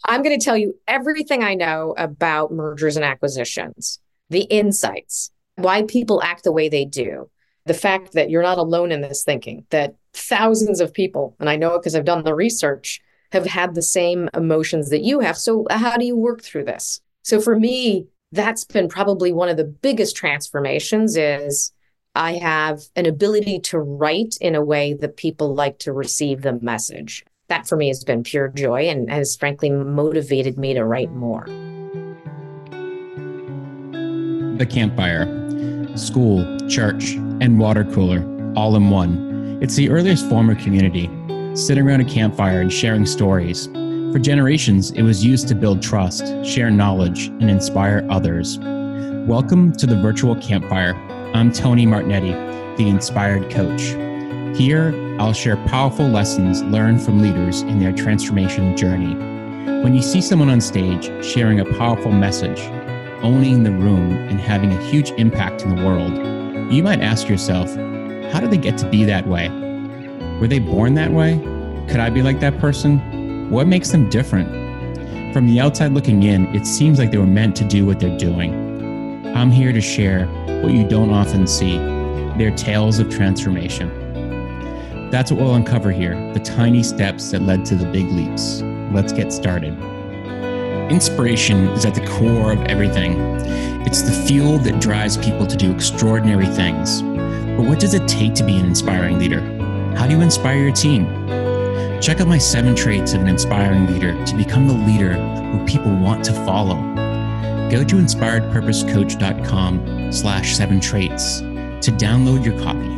I'm going to tell you everything I know about mergers and acquisitions, the insights, why people act the way they do, the fact that you're not alone in this thinking, that thousands of people, and I know it because I've done the research, have had the same emotions that you have. So, how do you work through this? So, for me, that's been probably one of the biggest transformations is I have an ability to write in a way that people like to receive the message. That for me has been pure joy and has frankly motivated me to write more. The campfire, school, church, and water cooler, all in one. It's the earliest form of community, sitting around a campfire and sharing stories. For generations, it was used to build trust, share knowledge, and inspire others. Welcome to the virtual campfire. I'm Tony Martignetti, the Inspired Coach. Here, I'll share powerful lessons learned from leaders in their transformation journey. When you see someone on stage sharing a powerful message, owning the room, and having a huge impact in the world, you might ask yourself, how did they get to be that way? Were they born that way? Could I be like that person? What makes them different? From the outside looking in, it seems like they were meant to do what they're doing. I'm here to share what you don't often see, their tales of transformation. That's what we'll uncover here, the tiny steps that led to the big leaps. Let's get started. Inspiration is at the core of everything. It's the fuel that drives people to do extraordinary things. But what does it take to be an inspiring leader? How do you inspire your team? Check out my 7 traits of an inspiring leader to become the leader who people want to follow. Go to inspiredpurposecoach.com/7traits to download your copy.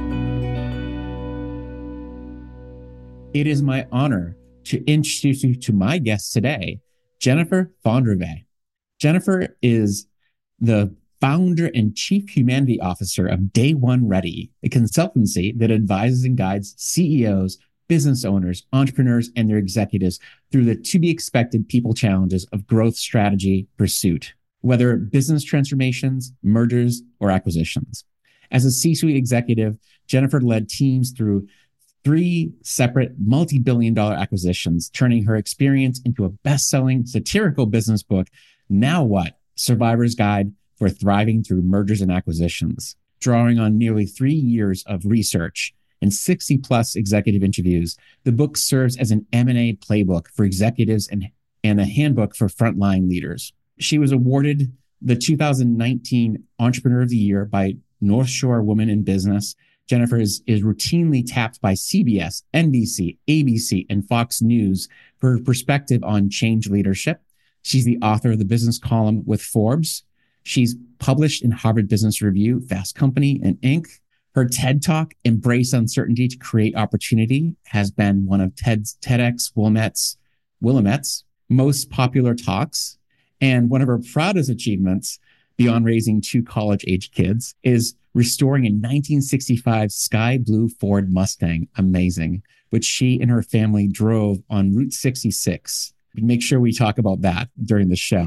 It is my honor to introduce you to my guest today, Jennifer Fondrevay. Jennifer is the founder and chief humanity officer of Day One Ready, a consultancy that advises and guides CEOs, business owners, entrepreneurs, and their executives through the to-be-expected people challenges of growth strategy pursuit, whether business transformations, mergers, or acquisitions. As a C-suite executive, Jennifer led teams through 3 separate multi-billion-dollar acquisitions, turning her experience into a best-selling satirical business book, Now What? Survivor's Guide for Thriving Through Mergers and Acquisitions. Drawing on nearly 3 years of research and 60-plus executive interviews, the book serves as an M&A playbook for executives and a handbook for frontline leaders. She was awarded the 2019 Entrepreneur of the Year by North Shore Women in Business. Jennifer is routinely tapped by CBS, NBC, ABC, and Fox News for her perspective on change leadership. She's the author of the business column with Forbes. She's published in Harvard Business Review, Fast Company, and Inc. Her TED Talk, Embrace Uncertainty to Create Opportunity, has been one of TEDx Willamette's most popular talks. And one of her proudest achievements, beyond raising 2 college-age kids, is restoring a 1965 sky blue Ford Mustang, amazing, which she and her family drove on Route 66. Make sure we talk about that during the show.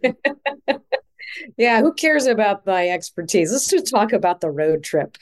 Yeah, who cares about my expertise? Let's just talk about the road trip.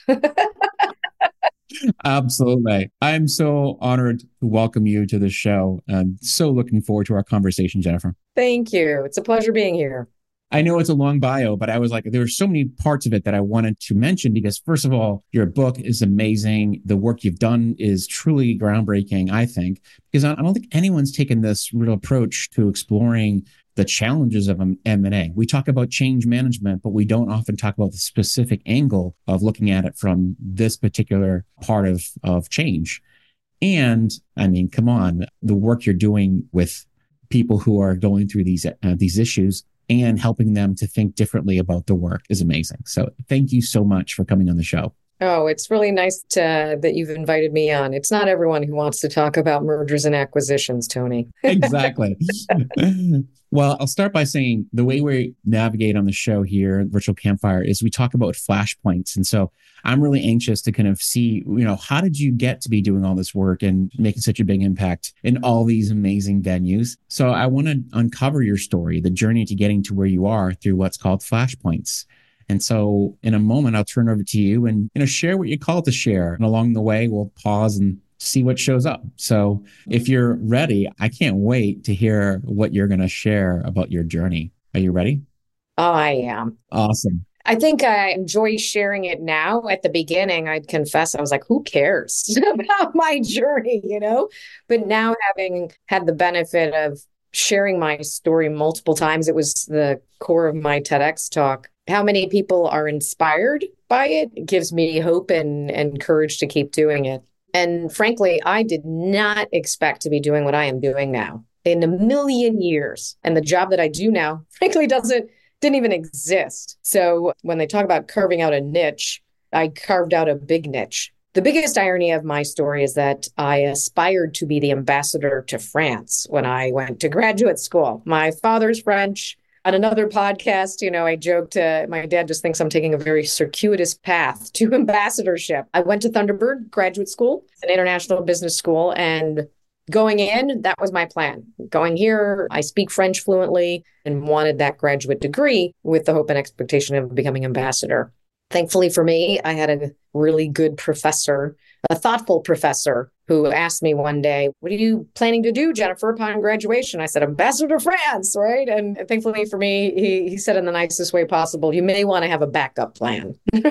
Absolutely. I'm so honored to welcome you to the show. I'm so looking forward to our conversation, Jennifer. Thank you. It's a pleasure being here. I know it's a long bio, but I was like, there were so many parts of it that I wanted to mention because, first of all, your book is amazing. The work you've done is truly groundbreaking, I think, because I don't think anyone's taken this real approach to exploring the challenges of M&A. We talk about change management, but we don't often talk about the specific angle of looking at it from this particular part of change. And I mean, come on, the work you're doing with people who are going through these issues and helping them to think differently about the work is amazing. So thank you so much for coming on the show. Oh, it's really nice that you've invited me on. It's not everyone who wants to talk about mergers and acquisitions, Tony. Exactly. Well, I'll start by saying the way we navigate on the show here, Virtual Campfire, is we talk about flashpoints. And so I'm really anxious to kind of see, how did you get to be doing all this work and making such a big impact in all these amazing venues? So I want to uncover your story, the journey to getting to where you are through what's called flashpoints. And so in a moment, I'll turn over to you and, share what you call it to share. And along the way, we'll pause and see what shows up. So if you're ready, I can't wait to hear what you're going to share about your journey. Are you ready? Oh, I am. Awesome. I think I enjoy sharing it now. At the beginning, I'd confess, I was like, who cares about my journey, But now, having had the benefit of sharing my story multiple times, it was the core of my TEDx talk. How many people are inspired by it? It gives me hope and courage to keep doing it. And frankly, I did not expect to be doing what I am doing now in a million years. And the job that I do now, frankly, didn't even exist. So when they talk about carving out a niche, I carved out a big niche. The biggest irony of my story is that I aspired to be the ambassador to France when I went to graduate school. My father's French. On another podcast, I joked, my dad just thinks I'm taking a very circuitous path to ambassadorship. I went to Thunderbird Graduate School, an international business school, and going in, that was my plan. Going here, I speak French fluently and wanted that graduate degree with the hope and expectation of becoming ambassador. Thankfully for me, I had a really good professor, a thoughtful professor, who asked me one day, what are you planning to do, Jennifer, upon graduation? I said, Ambassador to France, right? And thankfully for me, he said in the nicest way possible, you may want to have a backup plan.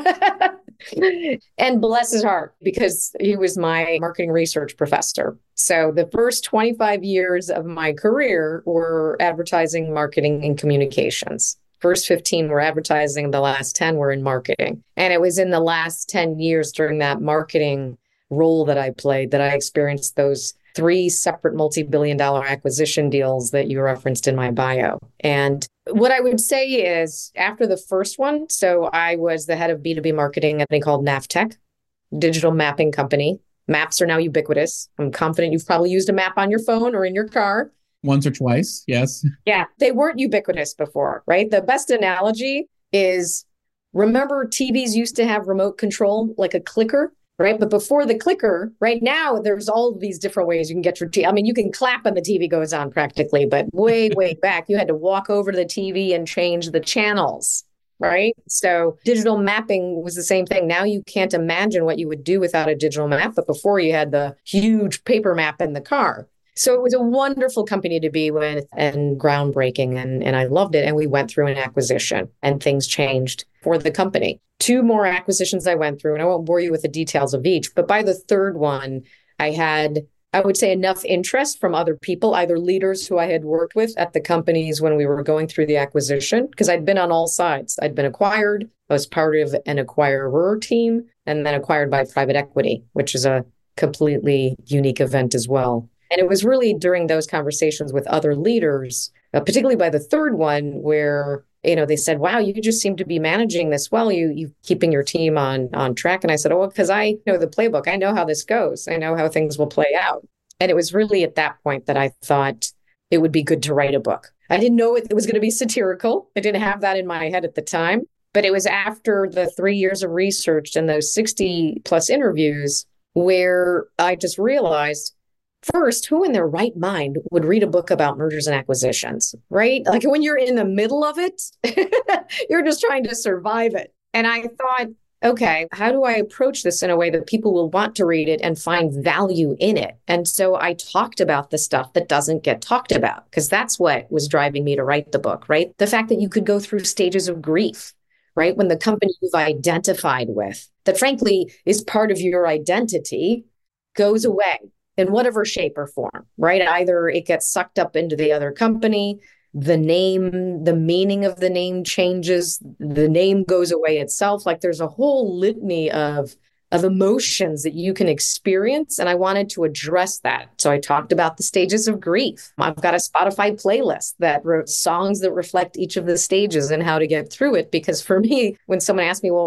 And bless his heart, because he was my marketing research professor. So the first 25 years of my career were advertising, marketing, and communications. First 15 were advertising, the last 10 were in marketing. And it was in the last 10 years during that marketing role that I played that I experienced those 3 separate multi-billion-dollar acquisition deals that you referenced in my bio. And what I would say is after the first one, so I was the head of B2B marketing at a company called Navtech, digital mapping company. Maps are now ubiquitous. I'm confident you've probably used a map on your phone or in your car. Once or twice, yes. Yeah, they weren't ubiquitous before, right? The best analogy is, remember TVs used to have remote control, like a clicker, right? But before the clicker, right now, there's all these different ways you can get your TV. I mean, you can clap and the TV goes on practically, but way back, you had to walk over to the TV and change the channels, right? So digital mapping was the same thing. Now you can't imagine what you would do without a digital map, but before you had the huge paper map in the car. So it was a wonderful company to be with and groundbreaking, and I loved it. And we went through an acquisition and things changed for the company. 2 more acquisitions I went through, and I won't bore you with the details of each, but by the third one, I had, I would say, enough interest from other people, either leaders who I had worked with at the companies when we were going through the acquisition, because I'd been on all sides. I'd been acquired, I was part of an acquirer team, and then acquired by private equity, which is a completely unique event as well. And it was really during those conversations with other leaders, particularly by the third one, where, they said, wow, you just seem to be managing this well. You keeping your team on track. And I said, oh, because I know the playbook. I know how this goes. I know how things will play out. And it was really at that point that I thought it would be good to write a book. I didn't know it was going to be satirical. I didn't have that in my head at the time. But it was after the 3 years of research and those 60 plus interviews where I just realized, first, who in their right mind would read a book about mergers and acquisitions, right? Like when you're in the middle of it, you're just trying to survive it. And I thought, okay, how do I approach this in a way that people will want to read it and find value in it? And so I talked about the stuff that doesn't get talked about, because that's what was driving me to write the book, right? The fact that you could go through stages of grief, right? When the company you've identified with, that frankly is part of your identity, goes away in whatever shape or form, right? Either it gets sucked up into the other company, the name, the meaning of the name changes, the name goes away itself. Like there's a whole litany of emotions that you can experience. And I wanted to address that. So I talked about the stages of grief. I've got a Spotify playlist that wrote songs that reflect each of the stages and how to get through it. Because for me, when someone asked me, well,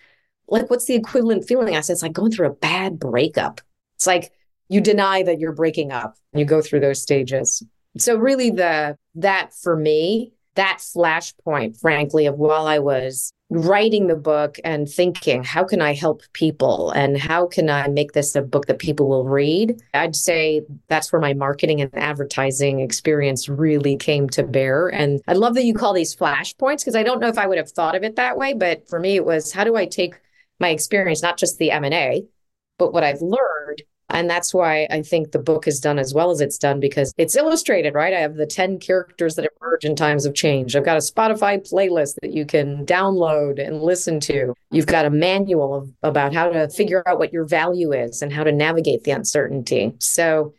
what's the equivalent feeling? I said, it's like going through a bad breakup. It's like, you deny that you're breaking up. You go through those stages. So really that for me, that flashpoint, frankly, of while I was writing the book and thinking, how can I help people? And how can I make this a book that people will read? I'd say that's where my marketing and advertising experience really came to bear. And I love that you call these flashpoints, because I don't know if I would have thought of it that way. But for me, it was, how do I take my experience, not just the M&A, but what I've learned, And that's why I think the book is done as well as it's done because it's illustrated, right? I have the 10 characters that emerge in times of change. I've got a Spotify playlist that you can download and listen to. You've got a manual about how to figure out what your value is and how to navigate the uncertainty. So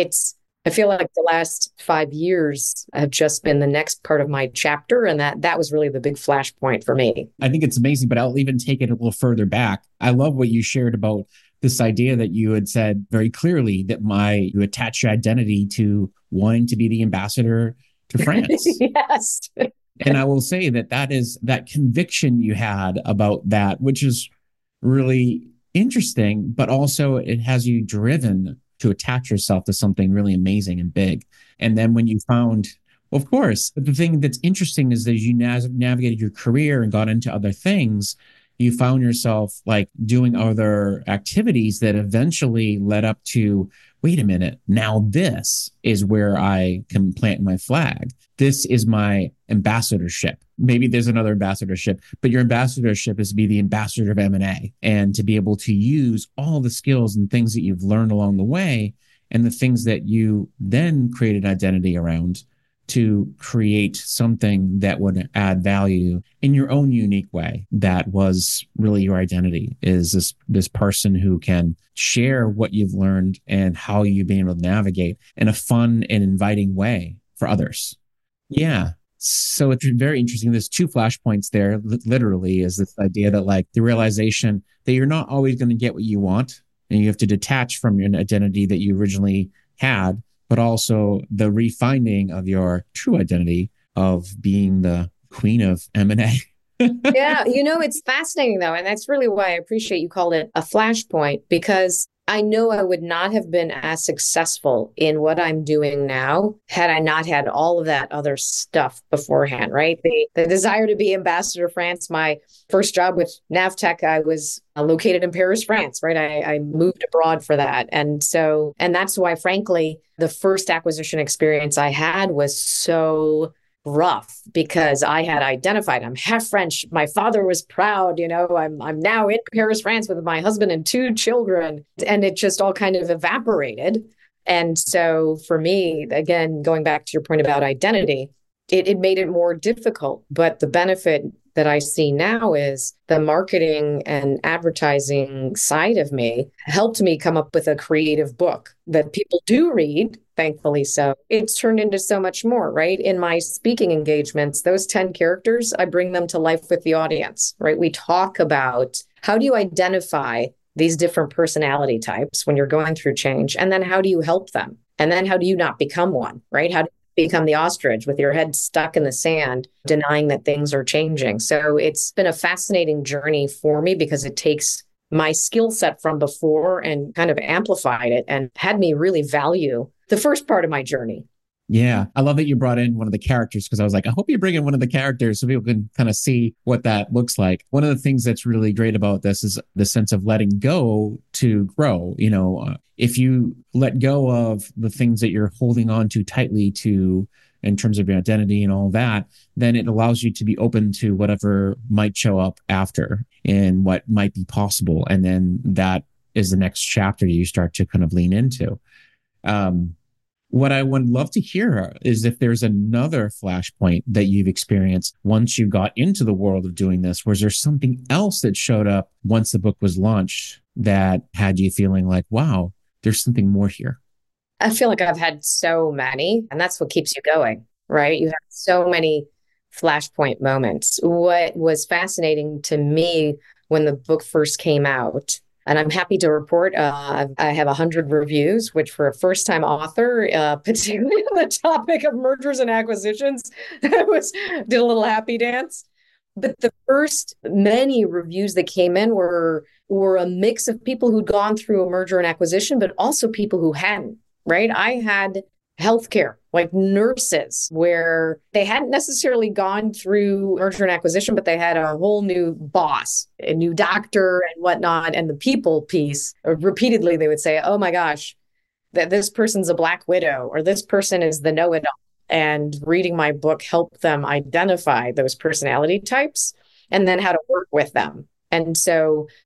I feel like the last 5 years have just been the next part of my chapter. And that was really the big flashpoint for me. I think it's amazing, but I'll even take it a little further back. I love what you shared about this idea that you had said very clearly that you attach your identity to wanting to be the ambassador to France. Yes. And I will say that is that conviction you had about that, which is really interesting, but also it has you driven to attach yourself to something really amazing and big. And then when you found, well, of course, the thing that's interesting is that you navigated your career and got into other things, you found yourself like doing other activities that eventually led up to, wait a minute, now this is where I can plant my flag. This is my ambassadorship. Maybe there's another ambassadorship, but your ambassadorship is to be the ambassador of M&A and to be able to use all the skills and things that you've learned along the way and the things that you then created identity around to create something that would add value in your own unique way. That was really your identity, is this person who can share what you've learned and how you've been able to navigate in a fun and inviting way for others. Yeah. So it's very interesting. There's two flashpoints there, literally, is this idea that like the realization that you're not always going to get what you want and you have to detach from your identity that you originally had, but also the refining of your true identity of being the queen of M&A. Yeah, it's fascinating though. And that's really why I appreciate you called it a flashpoint, because I know I would not have been as successful in what I'm doing now had I not had all of that other stuff beforehand, right? The desire to be ambassador to France, my first job with Navtech, I was located in Paris, France, right? I moved abroad for that. And that's why, frankly, the first acquisition experience I had was so rough because I had identified I'm half French. My father was proud, I'm now in Paris, France with my husband and 2 children. And it just all kind of evaporated. And so for me, again, going back to your point about identity, it made it more difficult. But the benefit that I see now is the marketing and advertising side of me helped me come up with a creative book that people do read, thankfully so. It's turned into so much more, right? In my speaking engagements, those 10 characters, I bring them to life with the audience, right? We talk about how do you identify these different personality types when you're going through change, and then how do you help them? And then how do you not become one, right? How do become the ostrich with your head stuck in the sand, denying that things are changing. So it's been a fascinating journey for me because it takes my skill set from before and kind of amplified it and had me really value the first part of my journey. Yeah. I love that you brought in one of the characters because I was like, I hope you bring in one of the characters so people can kind of see what that looks like. One of the things that's really great about this is the sense of letting go to grow. If you let go of the things that you're holding on to tightly to in terms of your identity and all that, then it allows you to be open to whatever might show up after and what might be possible. And then that is the next chapter you start to kind of lean into. What I would love to hear is if there's another flashpoint that you've experienced once you got into the world of doing this. Was there something else that showed up once the book was launched that had you feeling like, wow, there's something more here? I feel like I've had so many, and that's what keeps you going, right? You have so many flashpoint moments. What was fascinating to me when the book first came out, and I'm happy to report I have 100 reviews, which for a first-time author, particularly on the topic of mergers and acquisitions, did a little happy dance. But the first many reviews that came in were a mix of people who'd gone through a merger and acquisition, but also people who hadn't, right? I had healthcare, like nurses, where they hadn't necessarily gone through merger and acquisition, but they had a whole new boss, a new doctor and whatnot. And the people piece, repeatedly, they would say, oh my gosh, that this person's a Black widow, or this person is the know-it-all. And reading my book helped them identify those personality types and then how to work with them. And so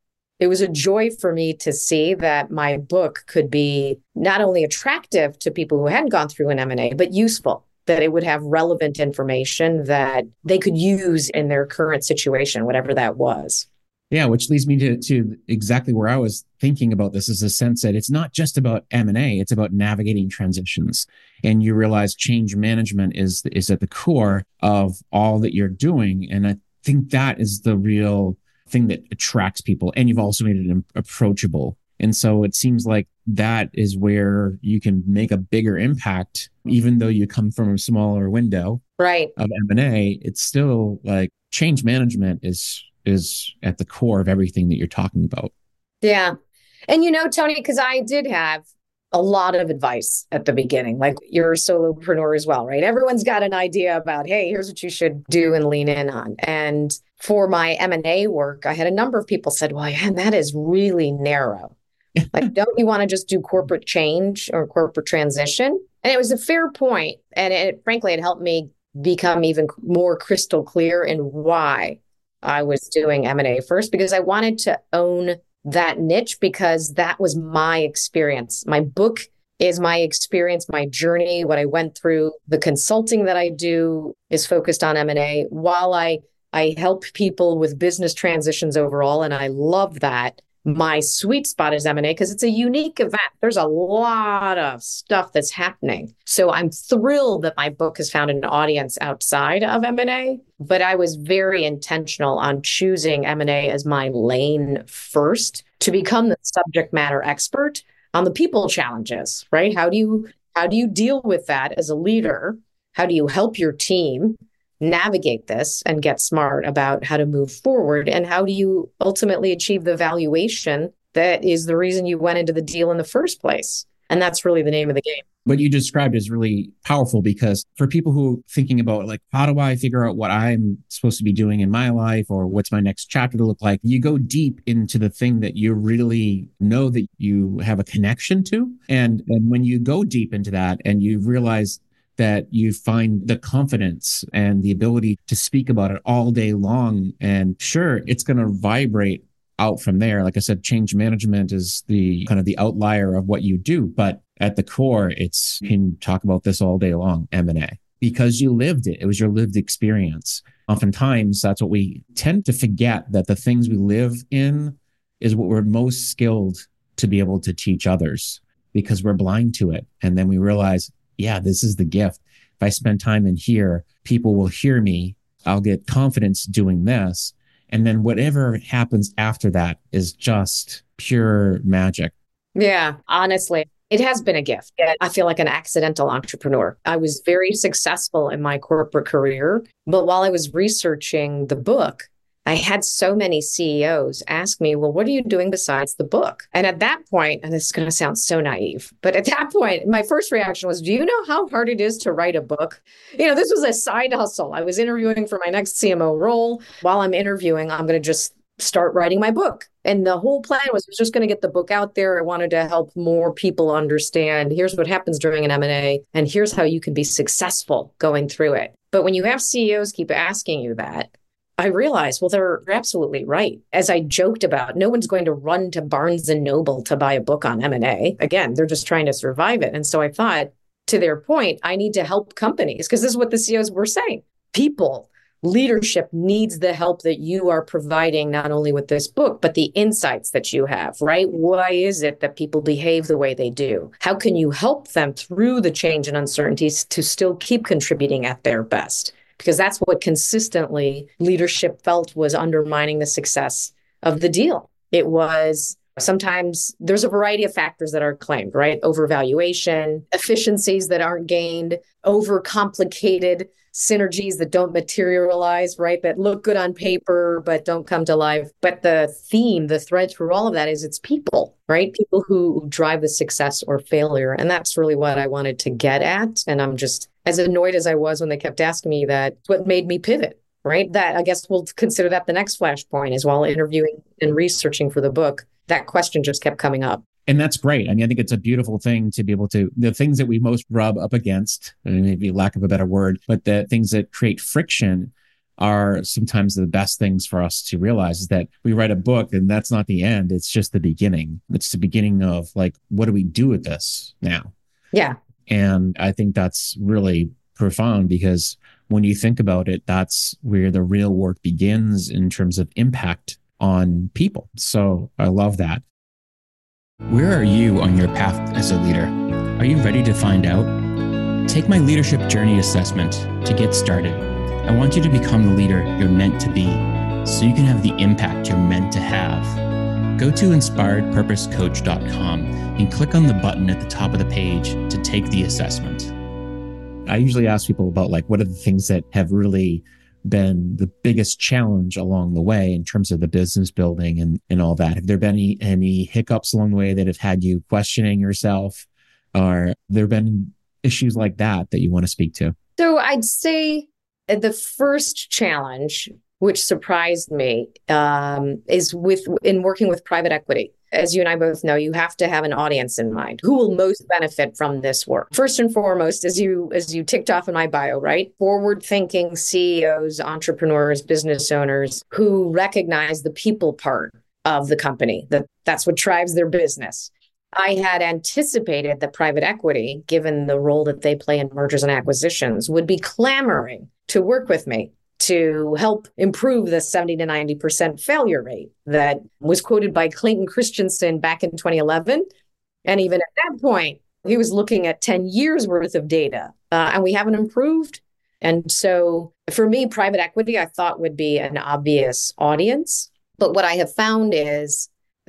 It was a joy for me to see that my book could be not only attractive to people who hadn't gone through an M&A, but useful, that it would have relevant information that they could use in their current situation, whatever that was. Yeah, which leads me to exactly where I was thinking about this, is a sense that it's not just about M&A, it's about navigating transitions. And you realize change management is at the core of all that you're doing. And I think that is the real thing that attracts people. And you've also made it approachable. And so it seems like that is where you can make a bigger impact, even though you come from a smaller window right. of M&A. It's still like change management is at the core of everything that you're talking about. Yeah. And Tony, because I did have a lot of advice at the beginning, like you're a solopreneur as well, right? Everyone's got an idea about, hey, here's what you should do and lean in on. And for my M&A work, I had a number of people said, well, yeah, that is really narrow. Like, don't you want to just do corporate change or corporate transition? And it was a fair point. And frankly, it helped me become even more crystal clear in why I was doing M&A first, because I wanted to own that niche, because that was my experience. My book is my experience, my journey, what I went through. The consulting that I do is focused on M&A, while I help people with business transitions overall. And I love that. My sweet spot is M&A because it's a unique event. There's a lot of stuff that's happening. So I'm thrilled that my book has found an audience outside of M&A, but I was very intentional on choosing M&A as my lane first to become the subject matter expert on the people challenges, right? How do you deal with that as a leader? How do you help your team navigate this and get smart about how to move forward? And how do you ultimately achieve the valuation that is the reason you went into the deal in the first place? And that's really the name of the game. What you described is really powerful, because for people who are thinking about, like, how do I figure out what I'm supposed to be doing in my life, or what's my next chapter to look like? You go deep into the thing that you really know that you have a connection to. And when you go deep into that and you realize that you find the confidence and the ability to speak about it all day long. And sure, it's going to vibrate out from there. Like I said, change management is the kind of the outlier of what you do. But at the core, you can talk about this all day long, M&A, because you lived it. It was your lived experience. Oftentimes, that's what we tend to forget, that the things we live in is what we're most skilled to be able to teach others, because we're blind to it. And then we realize, yeah, this is the gift. If I spend time in here, people will hear me. I'll get confidence doing this. And then whatever happens after that is just pure magic. Yeah, honestly, it has been a gift. I feel like an accidental entrepreneur. I was very successful in my corporate career, but while I was researching the book, I had so many CEOs ask me, well, what are you doing besides the book? And at that point, and this is going to sound so naive, but at that point, my first reaction was, do you know how hard it is to write a book? This was a side hustle. I was interviewing for my next CMO role. While I'm interviewing, I'm going to just start writing my book. And the whole plan was just going to get the book out there. I wanted to help more people understand, here's what happens during an M&A, and here's how you can be successful going through it. But when you have CEOs keep asking you that, I realized, well, they're absolutely right. As I joked about, no one's going to run to Barnes and Noble to buy a book on M&A. Again, they're just trying to survive it. And so I thought, to their point, I need to help companies, because this is what the CEOs were saying. People, leadership needs the help that you are providing, not only with this book, but the insights that you have, right? Why is it that people behave the way they do? How can you help them through the change and uncertainties to still keep contributing at their best? Because that's what consistently leadership felt was undermining the success of the deal. It was sometimes there's a variety of factors that are claimed, right? Overvaluation, efficiencies that aren't gained, overcomplicated synergies that don't materialize, right? That look good on paper, but don't come to life. But the theme, the thread through all of that is it's people, right? People who drive the success or failure. And that's really what I wanted to get at. And I'm just as annoyed as I was when they kept asking me that, what made me pivot, right? That I guess we'll consider that the next flashpoint is while interviewing and researching for the book, that question just kept coming up. And that's great. I mean, I think it's a beautiful thing to be able to, the things that we most rub up against, maybe lack of a better word, but the things that create friction are sometimes the best things for us to realize is that we write a book and that's not the end. It's just the beginning. It's the beginning of like, what do we do with this now? Yeah. And I think that's really profound because when you think about it, that's where the real work begins in terms of impact on people. So I love that. Where are you on your path as a leader? Are you ready to find out? Take my leadership journey assessment to get started. I want you to become the leader you're meant to be so you can have the impact you're meant to have. Go to inspiredpurposecoach.com and click on the button at the top of the page to take the assessment. I usually ask people about like, what are the things that have really been the biggest challenge along the way in terms of the business building and all that? Have there been any hiccups along the way that have had you questioning yourself? Or have there been issues like that you want to speak to? So I'd say the first challenge, which surprised me, is in working with private equity. As you and I both know, you have to have an audience in mind. Who will most benefit from this work? First and foremost, as you ticked off in my bio, right? Forward-thinking CEOs, entrepreneurs, business owners who recognize the people part of the company. That's what drives their business. I had anticipated that private equity, given the role that they play in mergers and acquisitions, would be clamoring to work with me to help improve the 70 to 90% failure rate that was quoted by Clayton Christensen back in 2011. And even at that point, he was looking at 10 years worth of data, and we haven't improved. And so for me, private equity, I thought would be an obvious audience. But what I have found is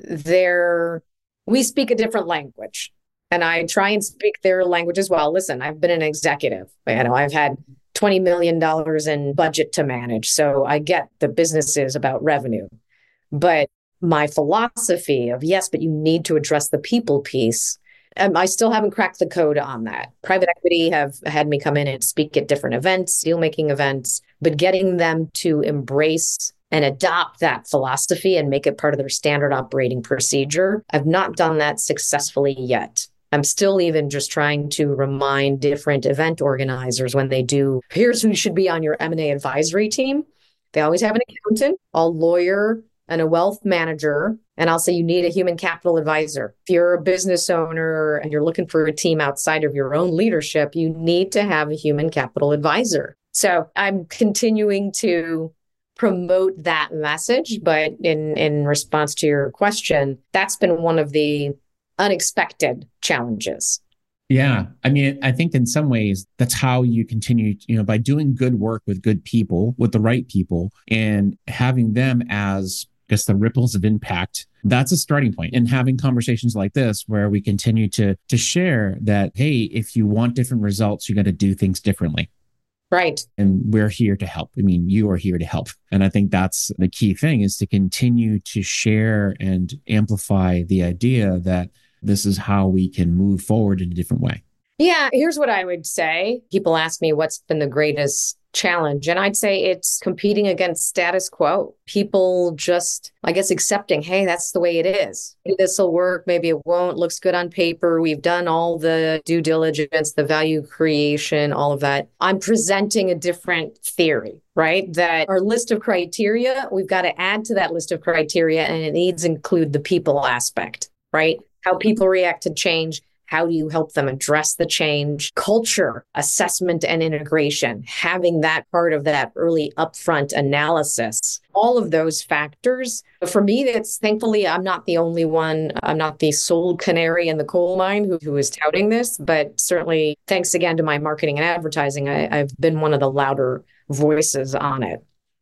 we speak a different language, and I try and speak their language as well. Listen, I've been an executive. I've had $20 million in budget to manage. So I get the business is about revenue. But my philosophy of, yes, but you need to address the people piece, I still haven't cracked the code on that. Private equity have had me come in and speak at different events, deal-making events, but getting them to embrace and adopt that philosophy and make it part of their standard operating procedure, I've not done that successfully yet. I'm still even just trying to remind different event organizers when they do, here's who should be on your M&A advisory team. They always have an accountant, a lawyer, and a wealth manager. And I'll say you need a human capital advisor. If you're a business owner and you're looking for a team outside of your own leadership, you need to have a human capital advisor. So I'm continuing to promote that message. But in response to your question, that's been one of the unexpected challenges. Yeah. I mean, I think in some ways that's how you continue, by doing good work with good people, with the right people, and having them as, I guess, the ripples of impact. That's a starting point. And having conversations like this where we continue to share that, hey, if you want different results, you got to do things differently. Right. And we're here to help. I mean, you are here to help. And I think that's the key thing, is to continue to share and amplify the idea that this is how we can move forward in a different way. Yeah, here's what I would say. People ask me what's been the greatest challenge, and I'd say it's competing against status quo. People just, I guess, accepting, hey, that's the way it is. Maybe this will work, maybe it won't. Looks good on paper. We've done all the due diligence, the value creation, all of that. I'm presenting a different theory, right? That our list of criteria, we've got to add to that list of criteria, and it needs to include the people aspect, right? How people react to change. How do you help them address the change? Culture, assessment, and integration, having that part of that early upfront analysis, all of those factors. For me, that's thankfully, I'm not the only one. I'm not the sole canary in the coal mine who is touting this, but certainly thanks again to my marketing and advertising, I've been one of the louder voices on it.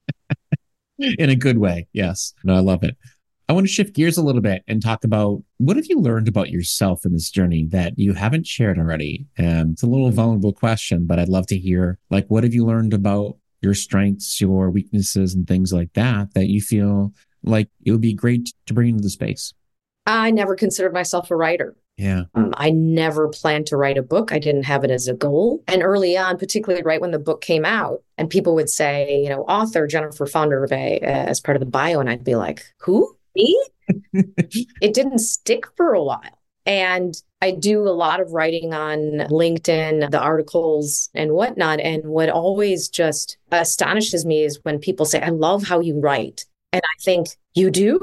In a good way. Yes. No, I love it. I want to shift gears a little bit and talk about, what have you learned about yourself in this journey that you haven't shared already? It's a little vulnerable question, but I'd love to hear, like, what have you learned about your strengths, your weaknesses, and things like that you feel like it would be great to bring into the space? I never considered myself a writer. Yeah. I never planned to write a book. I didn't have it as a goal. And early on, particularly right when the book came out, and people would say, author Jennifer Fonderve as part of the bio, and I'd be like, who? Me? It didn't stick for a while. And I do a lot of writing on LinkedIn, the articles and whatnot. And what always just astonishes me is when people say, I love how you write. And I think, you do?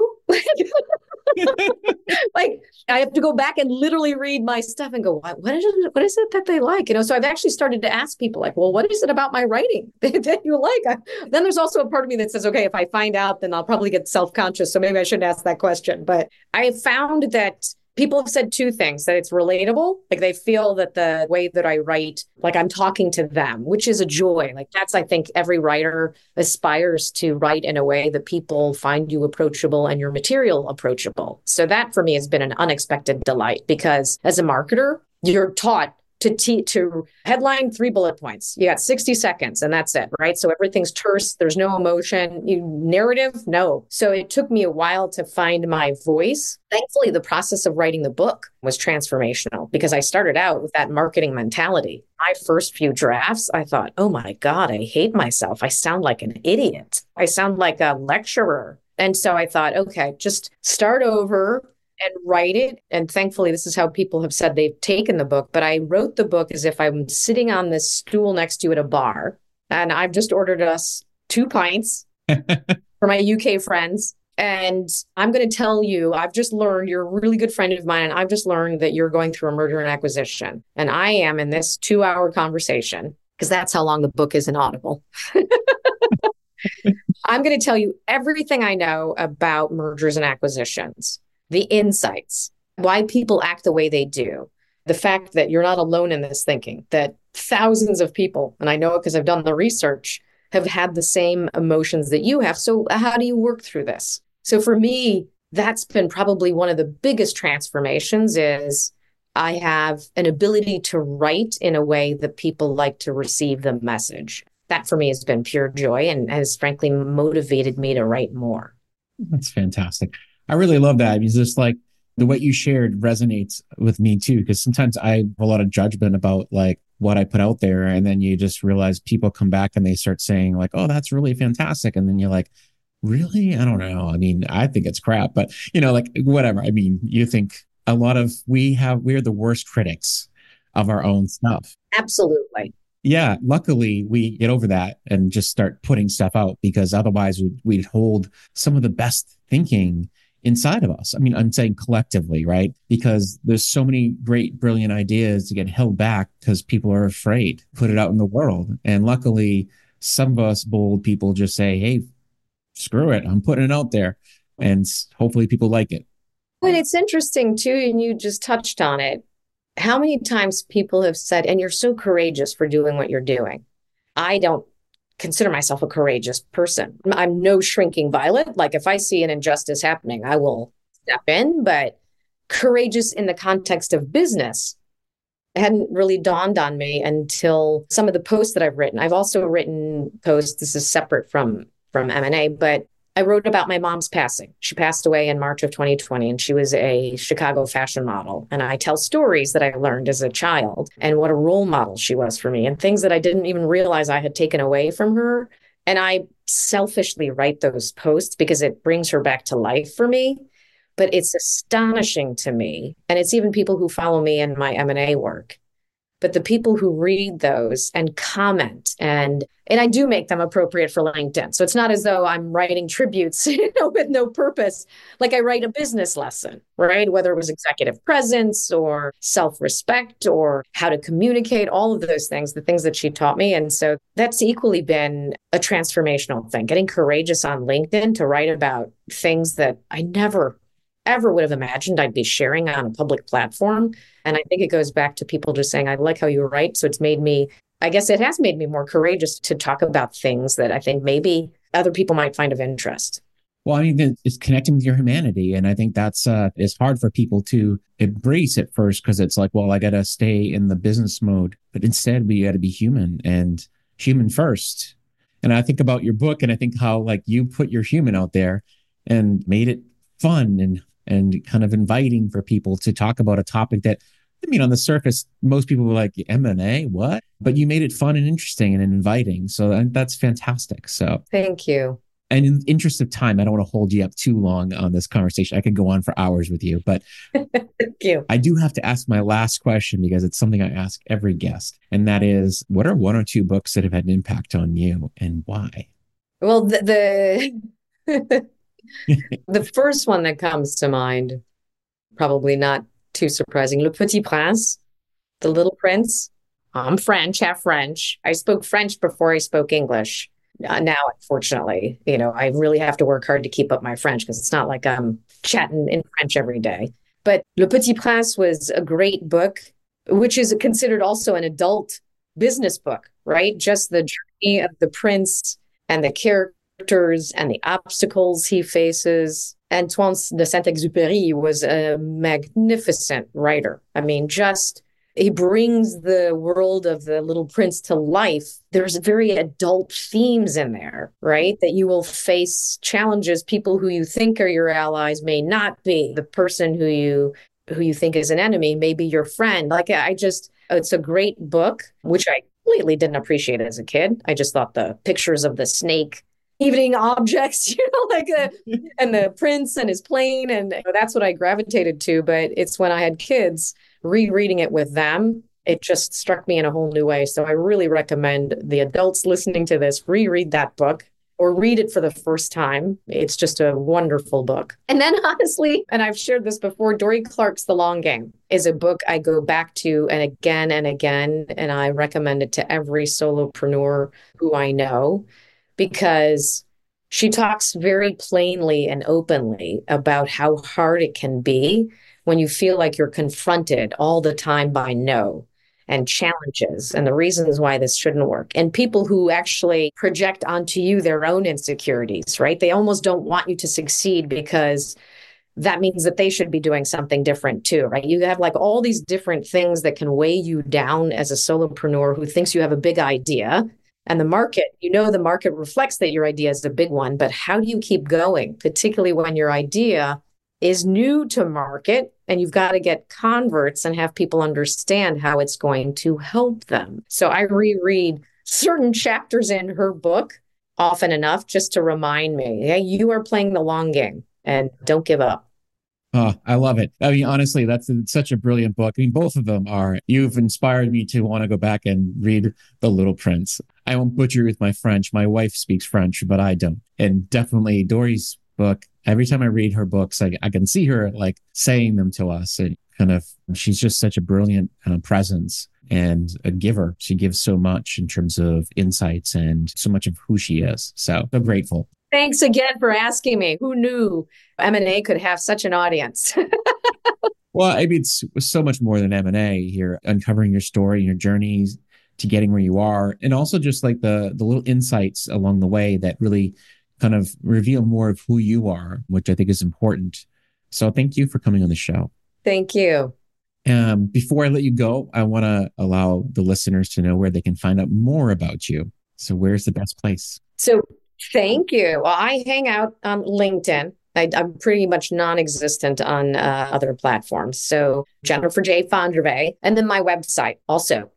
Like I have to go back and literally read my stuff and go, what is it that they like? So I've actually started to ask people like, well, what is it about my writing that you like? Then there's also a part of me that says, okay, if I find out, then I'll probably get self-conscious. So maybe I shouldn't ask that question. But I have found that people have said two things: that it's relatable, like they feel that the way that I write, like I'm talking to them, which is a joy. Like that's, I think every writer aspires to write in a way that people find you approachable and your material approachable. So that for me has been an unexpected delight, because as a marketer, you're taught to headline 3 bullet points. You got 60 seconds and that's it, right? So everything's terse. There's no emotion. Narrative, no. So it took me a while to find my voice. Thankfully, the process of writing the book was transformational, because I started out with that marketing mentality. My first few drafts, I thought, oh my God, I hate myself. I sound like an idiot. I sound like a lecturer. And so I thought, okay, just start over and write it. And thankfully, this is how people have said they've taken the book. But I wrote the book as if I'm sitting on this stool next to you at a bar. And I've just ordered us 2 pints for my UK friends. And I'm going to tell you, I've just learned, you're a really good friend of mine, and I've just learned that you're going through a merger and acquisition. And I am in this 2-hour conversation, because that's how long the book is in Audible. I'm going to tell you everything I know about mergers and acquisitions, the insights, why people act the way they do, the fact that you're not alone in this thinking, that thousands of people, and I know it because I've done the research, have had the same emotions that you have. So how do you work through this? So for me, that's been probably one of the biggest transformations. Is I have an ability to write in a way that people like to receive the message. That for me has been pure joy and has frankly motivated me to write more. That's fantastic. I really love that. It's just like the way you shared resonates with me too, because sometimes I have a lot of judgment about like what I put out there. And then you just realize people come back and they start saying like, oh, that's really fantastic. And then you're like, really? I don't know. I mean, I think it's crap, but like whatever. I mean, you think a lot of, we're the worst critics of our own stuff. Absolutely. Yeah. Luckily we get over that and just start putting stuff out, because otherwise we'd hold some of the best thinking inside of us. I mean, I'm saying collectively, right? Because there's so many great, brilliant ideas to get held back because people are afraid to put it out in the world. And luckily, some of us bold people just say, hey, screw it, I'm putting it out there. And hopefully people like it. And it's interesting too, and you just touched on it, how many times people have said, and you're so courageous for doing what you're doing. I don't consider myself a courageous person. I'm no shrinking violet. Like if I see an injustice happening, I will step in, but courageous in the context of business hadn't really dawned on me until some of the posts that I've written. I've also written posts, this is separate from M&A, but I wrote about my mom's passing. She passed away in March of 2020, and she was a Chicago fashion model. And I tell stories that I learned as a child and what a role model she was for me, and things that I didn't even realize I had taken away from her. And I selfishly write those posts because it brings her back to life for me. But it's astonishing to me, and it's even people who follow me in my M&A work. But the people who read those and comment, and I do make them appropriate for LinkedIn. So it's not as though I'm writing tributes, with no purpose. Like I write a business lesson, right? Whether it was executive presence or self-respect or how to communicate, all of those things, the things that she taught me. And so that's equally been a transformational thing, getting courageous on LinkedIn to write about things that I never ever would have imagined I'd be sharing on a public platform. And I think it goes back to people just saying, I like how you write. So it's made me, I guess it has made me more courageous to talk about things that I think maybe other people might find of interest. Well, I mean, it's connecting with your humanity. And I think that's, it's hard for people to embrace at first, because it's like, well, I got to stay in the business mode, but instead we got to be human and human first. And I think about your book, and I think how like you put your human out there and made it fun and kind of inviting for people to talk about a topic that, I mean, on the surface, most people were like, M&A, what? But you made it fun and interesting and inviting. So that's fantastic. So thank you. And in the interest of time, I don't want to hold you up too long on this conversation. I could go on for hours with you, but Thank you. I do have to ask my last question because it's something I ask every guest. And that is, what are one or two books that have had an impact on you and why? Well, the first one that comes to mind, probably not too surprising, Le Petit Prince, The Little Prince. I'm French, half French. I spoke French before I spoke English. Now, unfortunately, I really have to work hard to keep up my French because it's not like I'm chatting in French every day. But Le Petit Prince was a great book, which is considered also an adult business book, right? Just the journey of the prince and the characters and the obstacles he faces. Antoine de Saint-Exupéry was a magnificent writer. I mean, he brings the world of the Little Prince to life. There's very adult themes in there, right? That you will face challenges. People who you think are your allies may not be. The person who you think is an enemy may be your friend. It's a great book, which I completely didn't appreciate as a kid. I just thought the pictures of the snake eating objects, and the prince and his plane, and that's what I gravitated to. But it's when I had kids, rereading it with them, it just struck me in a whole new way. So I really recommend the adults listening to this reread that book or read it for the first time. It's just a wonderful book. And then honestly, and I've shared this before, Dorie Clark's The Long Game is a book I go back to and again, and I recommend it to every solopreneur who I know, because she talks very plainly and openly about how hard it can be when you feel like you're confronted all the time by no and challenges and the reasons why this shouldn't work. And people who actually project onto you their own insecurities, right? They almost don't want you to succeed because that means that they should be doing something different too, right? You have like all these different things that can weigh you down as a solopreneur who thinks you have a big idea. And the market reflects that your idea is a big one, but how do you keep going, particularly when your idea is new to market and you've got to get converts and have people understand how it's going to help them. So I reread certain chapters in her book often enough just to remind me, hey, you are playing the long game and don't give up. Oh, I love it. I mean, honestly, that's such a brilliant book. I mean, both of them are. You've inspired me to want to go back and read The Little Prince. I won't butcher with my French. My wife speaks French, but I don't. And definitely Dorie's book, every time I read her books, I can see her like saying them to us. And she's just such a brilliant presence and a giver. She gives so much in terms of insights and so much of who she is. So grateful. Thanks again for asking me. Who knew M&A could have such an audience? Well, I mean, it's so much more than M&A here, uncovering your story and your journeys to getting where you are. And also just like the little insights along the way that really kind of reveal more of who you are, which I think is important. So thank you for coming on the show. Thank you. Before I let you go, I want to allow the listeners to know where they can find out more about you. So where's the best place? So thank you. Well, I hang out on LinkedIn. I'm pretty much non-existent on other platforms. So Jennifer J. Fondrevay, and then my website also,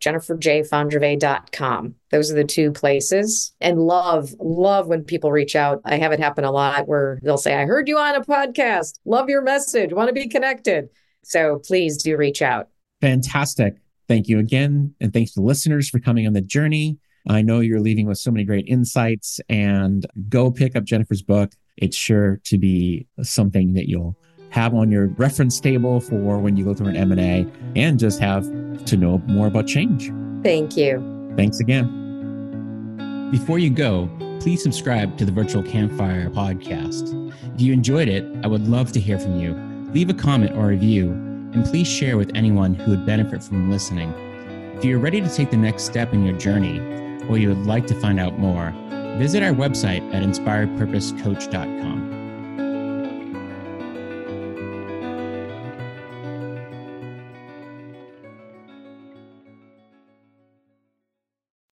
jenniferjfondrevay.com. Those are the two places. And love when people reach out. I have it happen a lot where they'll say, I heard you on a podcast. Love your message. Want to be connected. So please do reach out. Fantastic. Thank you again. And thanks to the listeners for coming on the journey. I know you're leaving with so many great insights, and go pick up Jennifer's book. It's sure to be something that you'll have on your reference table for when you go through an M&A and just have to know more about change. Thank you. Thanks again. Before you go, please subscribe to the Virtual Campfire podcast. If you enjoyed it, I would love to hear from you. Leave a comment or review, and please share with anyone who would benefit from listening. If you're ready to take the next step in your journey, or you would like to find out more, visit our website at inspiredpurposecoach.com.